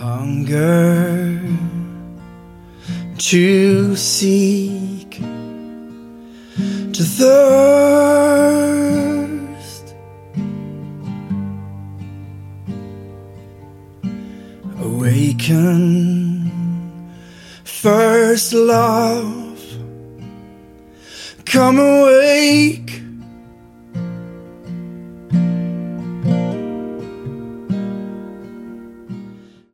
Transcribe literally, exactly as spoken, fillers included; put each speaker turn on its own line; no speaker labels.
hunger to seek, to thirst, awaken, first love, come awake.